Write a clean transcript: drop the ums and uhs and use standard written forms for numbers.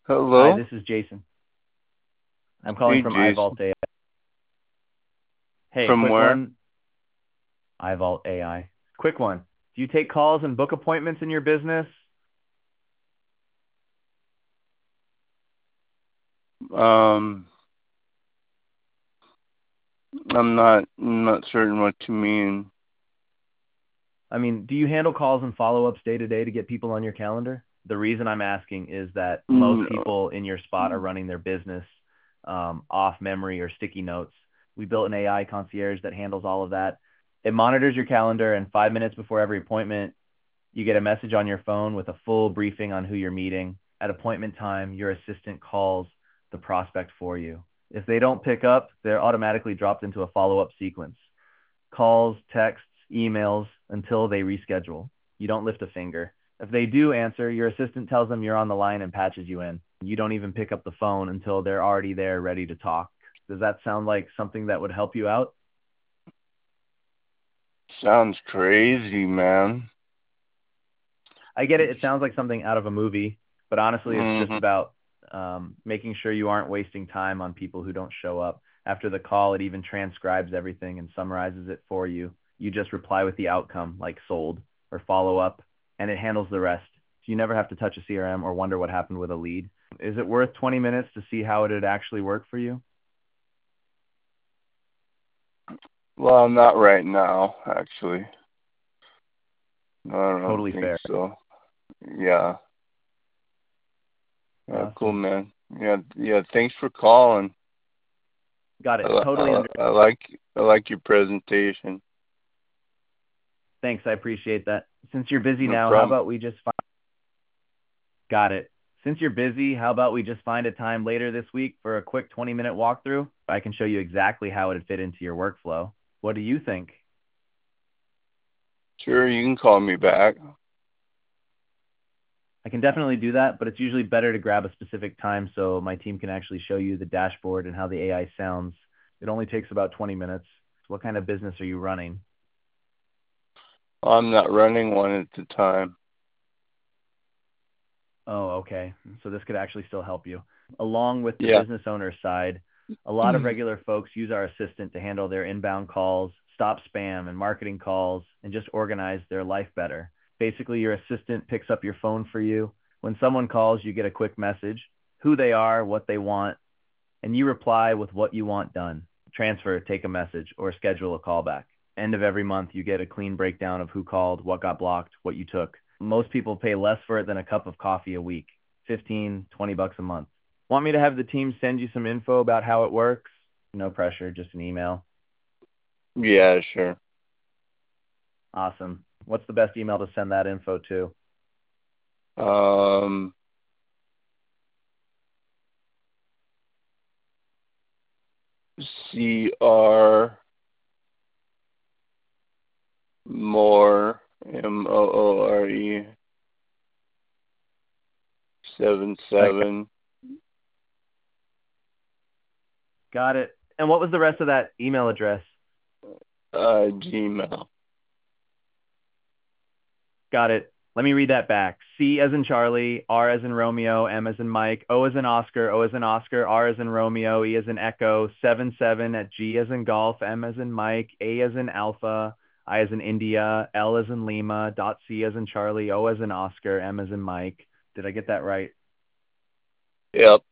Hi, Hello? this is Jason. I'm calling Hey, from Jason. iVault AI. Hey, From quick where? one. iVault AI. Quick one. Do you take calls and book appointments in your business? Um, I'm not certain what you mean. I mean, do you handle calls and follow-ups day to day to get people on your calendar? The reason I'm asking is that most No. people in your spot are running their business off memory or sticky notes. We built an AI concierge that handles all of that. It monitors your calendar, and 5 minutes before every appointment, you get a message on your phone with a full briefing on who you're meeting. At appointment time, your assistant calls the prospect for you. If they don't pick up, they're automatically dropped into a follow-up sequence. Calls, texts, emails until they reschedule. You don't lift a finger. If they do answer, your assistant tells them you're on the line and patches you in. You don't even pick up the phone until they're already there ready to talk. Does that sound like something that would help you out? Sounds crazy, man. I get it. It sounds like something out of a movie, but honestly, it's just hmm about making sure you aren't wasting time on people who don't show up. After the call, it even transcribes everything and summarizes it for you. You just reply with the outcome, like sold or follow up, and it handles the rest. So you never have to touch a CRM or wonder what happened with a lead. Is it worth 20 minutes to see how it would actually work for you? Well, not right now, actually. I don't Totally think fair. so. Yeah. Yeah, cool, Awesome. man. Yeah, thanks for calling. Got I, it. li- Totally I, under. I like I like your presentation. Thanks. I appreciate that. Since you're busy No now, how problem. about we just Got it. Since you're busy, how about we just find a time later this week for a quick 20-minute walkthrough? I can show you exactly how it would fit into your workflow. What do you think? Sure, you can call me back. I can definitely do that, but it's usually better to grab a specific time so my team can actually show you the dashboard and how the AI sounds. It only takes about 20 minutes. What kind of business are you running? I'm not running one at the time. Oh, okay. So this could actually still help you. Along with the Yeah. business owner side, a lot of regular folks use our assistant to handle their inbound calls, stop spam and marketing calls, and just organize their life better. Basically, your assistant picks up your phone for you. When someone calls, you get a quick message, who they are, what they want, and you reply with what you want done. Transfer, take a message, or schedule a callback. End of every month, you get a clean breakdown of who called, what got blocked, what you took. Most people pay less for it than a cup of coffee a week, 15, 20 bucks a month. Want me to have the team send you some info about how it works? No pressure, just an email. Yeah, sure. Awesome. What's the best email to send that info to? Um, CR More Moore I 77 got it. And what was the rest of that email address? Gmail. Got it. Let me read that back. C as in Charlie, R as in Romeo, M as in Mike, O as in Oscar, O as in Oscar, R as in Romeo, E as in Echo, 77 at G as in Golf, M as in Mike, A as in Alpha, I as in India, L as in Lima, dot C as in Charlie, O as in Oscar, M as in Mike. Did I get that right? Yep.